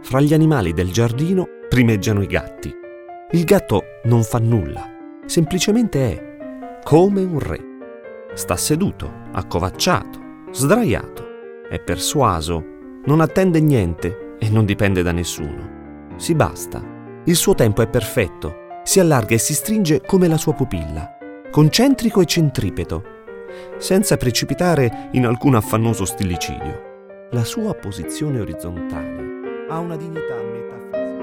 Fra gli animali del giardino primeggiano i gatti. Il gatto non fa nulla, semplicemente è come un re. Sta seduto, accovacciato, sdraiato, è persuaso, non attende niente e non dipende da nessuno. Si basta. Il suo tempo è perfetto, si allarga e si stringe come la sua pupilla, concentrico e centripeto, senza precipitare in alcun affannoso stillicidio. La sua posizione orizzontale ha una dignità metafisica.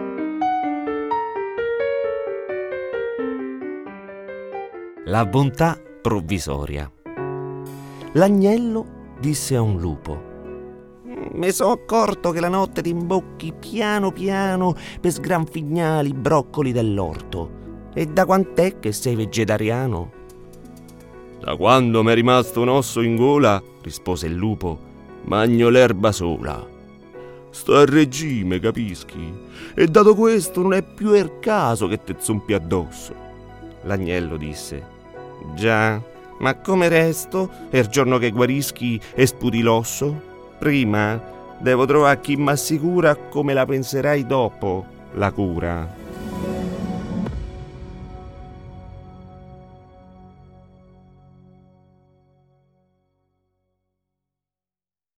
La bontà provvisoria. L'agnello disse a un lupo: «Mi sono accorto che la notte ti imbocchi piano piano per sgranfignare i broccoli dell'orto. E da quant'è che sei vegetariano?» «Da quando m'è rimasto un osso in gola», rispose il lupo, «magno l'erba sola. Sto a regime, capischi? E dato questo non è più il caso che te zompi addosso». L'agnello disse: «Già, ma come resto, il giorno che guarischi e sputi l'osso? Prima devo trovare chi m'assicura come la penserai dopo, la cura».